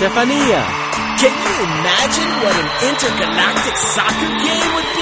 Estefanía. Can you imagine what an intergalactic soccer game would be?